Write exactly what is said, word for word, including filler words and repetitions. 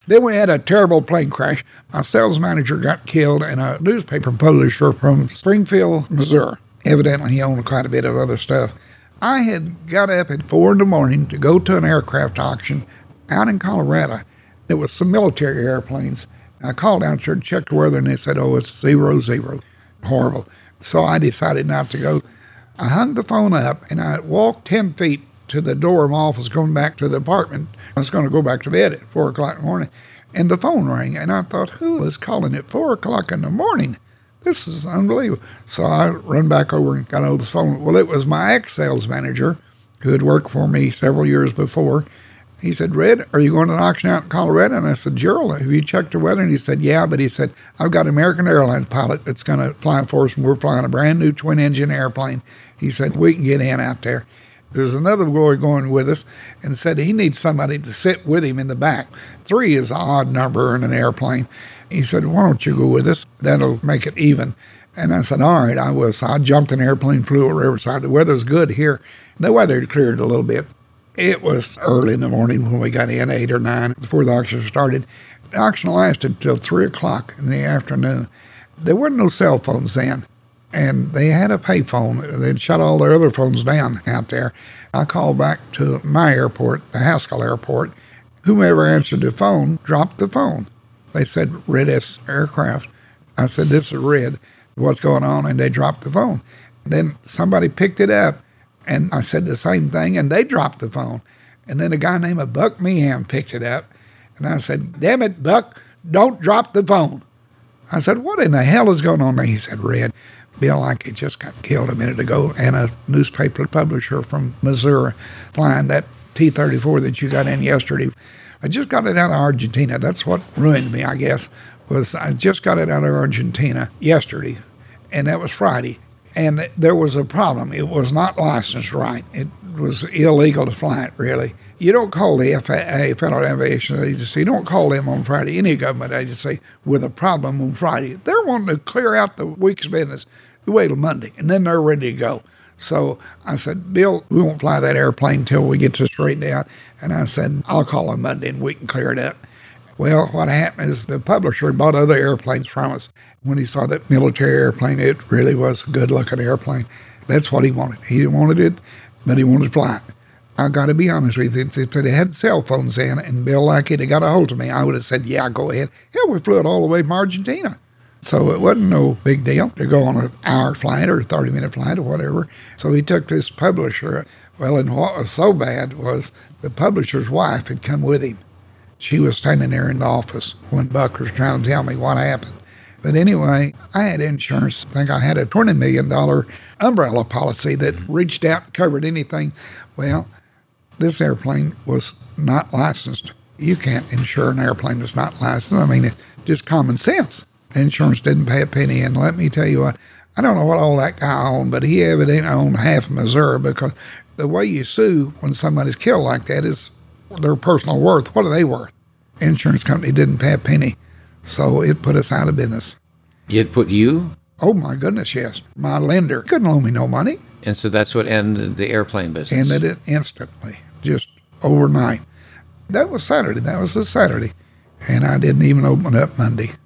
Then we had a terrible plane crash. My sales manager got killed, and a newspaper publisher from Springfield, Missouri. Evidently, he owned quite a bit of other stuff. I had got up at four in the morning to go to an aircraft auction out in Colorado. There was some military airplanes. I called out there to check the weather, and they said, oh, it's zero, zero. Horrible. So I decided not to go. I hung the phone up, and I walked ten feet to the door of my office going back to the apartment. I was going to go back to bed at four o'clock in the morning, and the phone rang, and I thought, who is calling at four o'clock in the morning? This is unbelievable. So I run back over and got hold of the phone. Well, it was my ex-sales manager who had worked for me several years before. He said, Red, are you going to an auction out in Colorado? And I said, Gerald, have you checked the weather? And he said, yeah, but he said, I've got an American Airlines pilot that's going to fly for us, and we're flying a brand new twin-engine airplane. He said, we can get in out there. There's another boy going with us, and said he needs somebody to sit with him in the back. Three is an odd number in an airplane. He said, why don't you go with us? That'll make it even. And I said, all right, I will. So I jumped in an airplane, flew over Riverside. The weather was good here. The weather had cleared a little bit. It was early in the morning when we got in, eight or nine, before the auction started. The auction lasted till three o'clock in the afternoon. There weren't no cell phones then, and they had a pay phone. They'd shut all their other phones down out there. I called back to my airport, the Haskell Airport. Whomever answered the phone dropped the phone. They said, Red S Aircraft. I said, this is Red. What's going on? And they dropped the phone. Then somebody picked it up, and I said the same thing, and they dropped the phone. And then a guy named Buck Meehan picked it up, and I said, damn it, Buck, don't drop the phone. I said, what in the hell is going on there? He said, Red, Bill Lackey just got killed a minute ago, and a newspaper publisher from Missouri flying that T thirty-four that you got in yesterday. I just got it out of Argentina. That's what ruined me, I guess, was I just got it out of Argentina yesterday, and that was Friday. And there was a problem. It was not licensed right. It was illegal to fly it, really. You don't call the F A A, Federal Aviation Agency, you don't call them on Friday, any government agency, with a problem on Friday. They're wanting to clear out the week's business. You wait till Monday, and then they're ready to go. So I said, Bill, we won't fly that airplane until we get this straightened out. And I said, I'll call on Monday, and we can clear it up. Well, what happened is the publisher bought other airplanes from us. When he saw that military airplane, it really was a good-looking airplane. That's what he wanted. He wanted it, but he wanted to fly it. I got to be honest with you. If they had cell phones in and Bill Lackey had got a hold of me, I would have said, yeah, go ahead. Hell, we flew it all the way from Argentina. So it wasn't no big deal to go on an hour flight or a thirty-minute flight or whatever. So he took this publisher. Well, and what was so bad was the publisher's wife had come with him. She was standing there in the office when Buck was trying to tell me what happened. But anyway, I had insurance. I think I had a twenty million dollars umbrella policy that reached out and covered anything. Well, this airplane was not licensed. You can't insure an airplane that's not licensed. I mean, it's just common sense. Insurance didn't pay a penny. And let me tell you what, I don't know what all that guy owned, but he evidently owned half of Missouri, because the way you sue when somebody's killed like that is their personal worth. What are they worth? Insurance company didn't pay a penny. So it put us out of business. It put you? Oh, my goodness, yes. My lender couldn't loan me no money. And so that's what ended the airplane business? Ended it instantly, just overnight. That was Saturday. That was a Saturday. And I didn't even open up Monday.